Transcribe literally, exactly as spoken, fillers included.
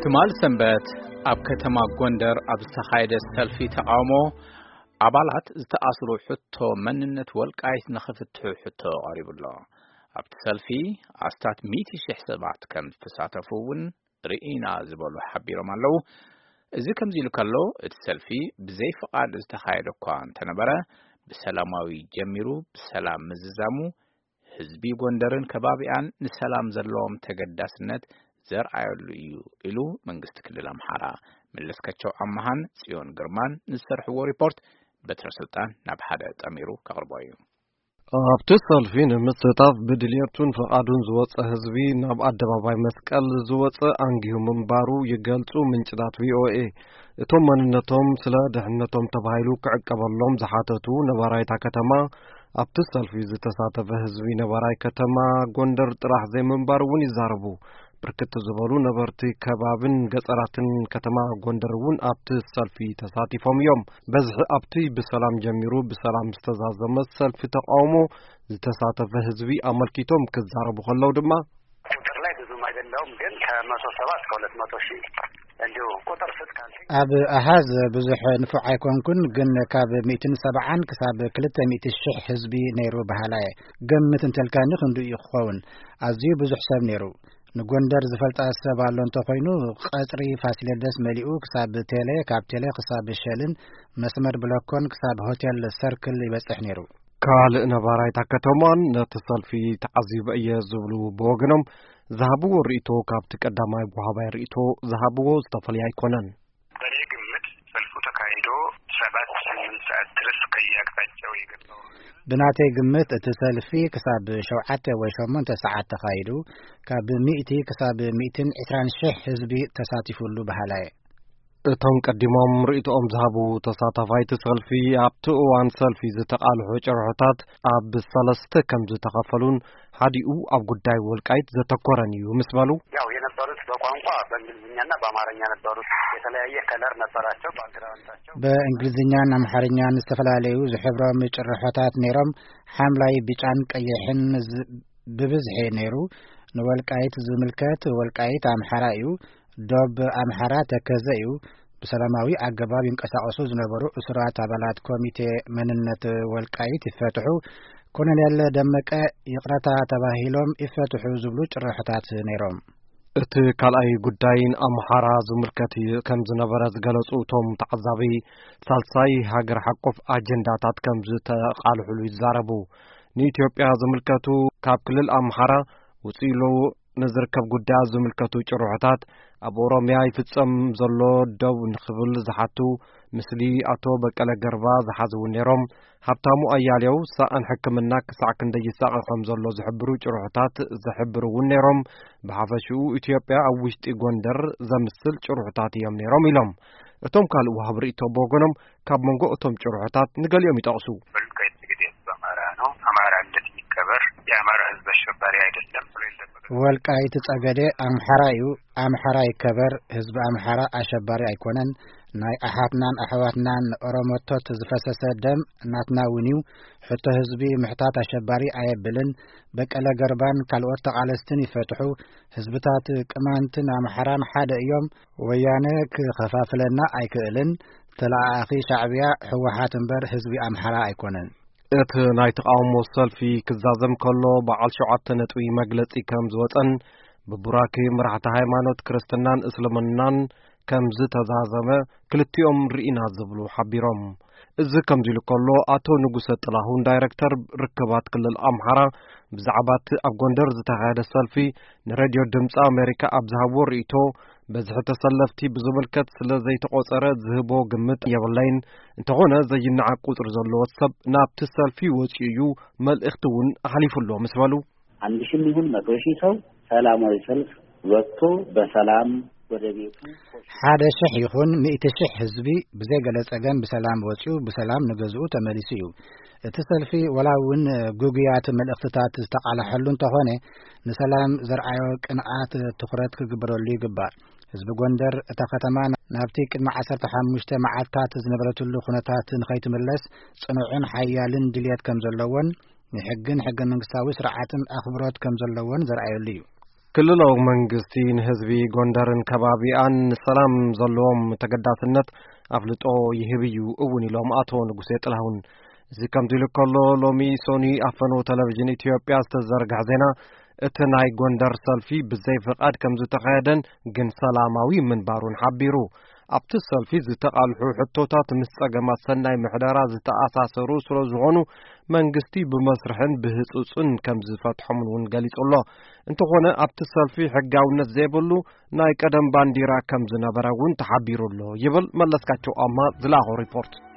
ትማል ሰንበት ኣብ ከተማ ጎንደር ኣብ ዝተኻየደ ሰልፊ ተቃውሞ ኣባላት ዝተኣስሩ ሕቶ መንነት ወልቃይት ንኽፍትሑ ሕቶ ቀሪቡሎ ኣብቲ ሰልፊ ኣስታት ሚእቲ ሽሕ ሰባት ከም ዝተሳተፉውን ርኢና ዝበሉ ሓቢሮም ኣለው። እዚ ከምዚ ኢሉ ከሎ እቲ ሰልፊ ብዘይ ፍቃድ ዝተኻየደ እኳ እንተነበረ ብሰላማዊ ጀሚሩ ብሰላም ምዝዛሙ ህዝቢ ጎንደርን ከባቢያን ንሰላም ዘለዎም ተገዳስነት ዘርአየሉ እዩ ኢሉ መንግስት ክልል አምሓራ መለስካቸው አማሃን ጽዮን ግርማን ንሰርሕዎ ሪፖርት በትረ ስልጣን ናብ ሓደ ጠሚሩ ከቅርበዩ ኣብቲ ሰልፊ ንምስታፍ ብድልየቱን ፈቃዱን ዝወፀ ህዝቢ ናብ አደባባይ መስቀል ዝወፀ አንጊሁ ምንባሩ ይገልጹ ምንጭታት ቪኦኤ እቶም መንነቶም ስለ ደህንነቶም ተባሂሉ ክዕቀበሎም ዝሓተቱ ነባራይታ ከተማ ኣብቲ ሰልፊ ዝተሳተፈ ህዝቢ ነባራይ ከተማ ጎንደር ጥራሕ ዘይምንባሩን ይዛረቡ ብርክት ዝበሉ ነበርቲ ከባብን ገጸራትን ከተማ ጎንደርውን ኣብቲ ሰልፊ ተሳቲፎም እዮም። በዝሕ ኣብቲ ብሰላም ጀሚሩ ብሰላም ዝተዛዘመ ሰልፊ ተቃውሞ ዝተሳተፈ ህዝቢ አመልኪቶም ክዛረቡ ከለው ድማ ቁጥር ላይ ብዙም አይደለም ግን ከመቶ ሰባ እስከ ሁለት መቶ ሺህ እንዲሁ ቁጥር ስትካል ኣብ አሃዝ ብዙሕ ንፉዕ አይኮንኩን ግን ካብ መቶ ሰባ ክሳብ ክልተ መቶ ሺህ ህዝቢ ነይሩ ባህላየ ገምት እንተልካኒ ክንዱ ይኸውን ኣዝዩ ብዙሕ ሰብ ነይሩ ንጎንደር ዝፈልጣ ሰብ ኣሎ እንተ ኮይኑ ቀጽሪ ፋሲለደስ መሊኡ ክሳብ ቴሌ ካብ ቴሌ ክሳብ ሸልን መስመር ብሎኮን ክሳብ ሆቴል ሰርክል ይበጽሕ ነይሩ ካልእ ነባራይታ ከተማን ነቲ ሰልፊ ተዓዚበ እየ ዝብሉ ብወገኖም ዝሃብዎ ርኢቶ ካብቲ ቀዳማይ ወሃባይ ርኢቶ ዝሃብዎ ዝተፈልየ ኣይኮነን። በኔ ግምት ሰልፉ ተካሂዶ ሰባት ስምንት ሰዓት ድረስ ከያቅጣጫው ይገባው ብናተይ ግምት እቲ ሰልፊ ክሳብ ሸውዓተ ወይ ሸሞንተ ሰዓት ተካሂዱ ካብ ሚእቲ ክሳብ ሚእትን ዒስራን ሽሕ ህዝቢ ተሳቲፉሉ ባህላየ እቶም ቀዲሞም ርኢቶኦም ዝሃቡ ተሳታፋይቲ ሰልፊ ኣብቲ እዋን ሰልፊ ዝተቃልሑ ጭርሖታት ኣብ ሰለስተ ከም ዝተኸፈሉን ሓዲኡ ኣብ ጉዳይ ወልቃይት ዘተኮረን እዩ ምስ በሉ ያው የነበሩት በቋንቋ በእንግሊዝኛና በአማርኛ ነበሩት የተለያየ ከለር ነበራቸው ባክግራውንዳቸው በእንግሊዝኛና አማርኛን ዝተፈላላዩ ዝሕብሮም ጭርሖታት ነይሮም ሐምላይ ቢጫን ቀይሕን ብብዝሕ ነይሩ ንወልቃይት ዝምልከት ወልቃይት አምሓራ እዩ ዶብ አምሓራ ተከዘ እዩ በሰላማዊ አገባብ ይንቀሳቀሱ ዝነበሩ እስራት አባላት ኮሚቴ መንነት ወልቃይት ይፈትሑ ኮሎኔል ደመቀ ይቅረታ ተባሂሎም ይፈትሑ ዝብሉ ጭርሖታት ነይሮም እቲ ካልኣይ ጉዳይን አምሓራ ዝምልከት ከም ዝነበረ ዝገለጹ እቶም ተዓዛቢ ሳልሳይ ሃገር ሓቆፍ አጀንዳታት ከም ዝተቃልሑሉ ይዛረቡ ንኢትዮጵያ ዝምልከቱ ካብ ክልል አምሓራ ውጪሎ ንዝርከብ ጉዳይ ዝምልከቱ ጭርሖታት ኣብ ኦሮሚያ ይፍጸም ዘሎ ደው ንኽብል ዝሓቱ ምስሊ ኣቶ በቀለ ገርባ ዝሓዝው ነይሮም ሃብታሙ ኣያሌው ሳእን ሕክምና ክሳዕ ክንደይ ይሳቀ ከም ዘሎ ዝሕብሩ ጭርሖታት ዝሕብሩውን ነይሮም ብሓፈሽኡ ኢትዮጵያ ኣብ ውሽጢ ጎንደር ዘምስል ጭርሖታት እዮም ነይሮም ኢሎም እቶም ካልእ ወሃብ ርኢቶ በወገኖም ካብ መንጎ እቶም ጭርሖታት ንገሊኦም ይጠቕሱ ወልቃይት ግዴታ በአማራ ነው አማራ እንዴት ይከበር የአማራ ህዝብ አሸባሪ አይደለም ወልቃይት ጸገዴ አምሓራ እዩ አምሓራ ይከበር ህዝብ አምሓራ አሸባሪ አይኮነን ናይ አሓትናን አሕዋትናን ኦሮሞቶት ዝፈሰሰ ደም እናትና ውኒው ሕቶ ህዝቢ ምሕታት አሸባሪ አየብልን በቀለ ገርባን ካልኦት ተቃለስትን ይፈትሑ ህዝብታት ቅማንትን አምሓራን ሓደ እዮም ወያነ ክኸፋፍለና አይክእልን ተላኣኺ ሻዕብያ ሕወሓት እምበር ህዝቢ አምሓራ አይኮነን እቲ ናይ ተቃውሞ ሰልፊ ክዛዘም ከሎ በዓል ሸውዓተ ነጥቢ መግለጺ ከም ዝወፀን ብቡራኪ መራሕቲ ሃይማኖት ክርስትናን እስልምናን ከም ዝተዛዘመ ክልቲኦም ርኢና ዝብሉ ሓቢሮም እዚ ከምዚ ኢሉ ከሎ ኣቶ ንጉሰ ጥላሁን ዳይሬክተር ርክባት ክልል አምሓራ ብዛዕባ እቲ ኣብ ጎንደር ዝተካየደ ሰልፊ ንሬድዮ ድምፂ አሜሪካ ኣብ ዝሃብዎ ርኢቶ በዝሕ ተሰለፍቲ ብዝምልከት ስለ ዘይተቆፀረ ዝህቦ ግምት የብለይን እንተኾነ ዘይነዓቅ ቁጥር ዘለዎ ሰብ ናብቲ ሰልፊ ወፂኡ እዩ መልእኽቲ እውን ኣሕሊፉሎ ምስ በሉ አንድ ሺህ ይሁን መቶ ሺህ ሰው ሰላማዊ ሰልፍ ወጥቶ በሰላም ወደ ቤቱ ሓደ ሽሕ ይኹን ሚእቲ ሽሕ ህዝቢ ብዘይ ገለ ጸገም ብሰላም ወፂኡ ብሰላም ንገዝኡ ተመሊሱ እዩ እቲ ሰልፊ ወላውን ጉግያት መልእኽትታት ዝተቃለሐሉ እንተኾነ ንሰላም ዘርአዮ ቅንዓት ትኩረት ክግበረሉ ይግባእ ህዝቢ ጎንደር እታ ከተማ ናብቲ ቅድሚ ዓሰርተ ሓሙሽተ መዓልታት ዝነበረትሉ ኩነታት ንኸይትምለስ ጽኑዕን ሓያልን ድልየት ከም ዘለዎን ንሕግን ሕገ መንግስታዊ ስርዓትን ኣኽብሮት ከም ዘለዎን ዘርአየሉ እዩ ክልላዊ መንግስቲ ንህዝቢ ጎንደርን ከባቢኣን ሰላም ዘለዎም ተገዳስነት ኣፍልጦ ይህብዩ እውን ኢሎም አቶ ንጉሴ ጥላሁን እዚ ከምዚ ኢሉ ከሎ ሎሚ ሶኒ ኣፈኖ ቴሌቪዥን ኢትዮጵያ ዝተዘርግሐ ዜና እቲ ናይ ጎንደር ሰልፊ ብዘይ ፍቃድ ከም ዝተካየደን ግን ሰላማዊ ምንባሩን ሓቢሩ ኣብቲ ሰልፊ ዝተቃልሑ ሕቶታት ምስ ጸገማት ሰናይ ምሕደራ ዝተኣሳሰሩ ስለ ዝኾኑ መንግስቲ ብመስርሕን ብህጹጽን ከም ዝፈትሖምን እውን ገሊጹሎ እንተኾነ ኣብቲ ሰልፊ ሕጋውነት ዘይብሉ ናይ ቀደም ባንዲራ ከም ዝነበረ እውን ተሓቢሩሎ ይብል መለስካቸው ኣማ ዝላኾ ሪፖርት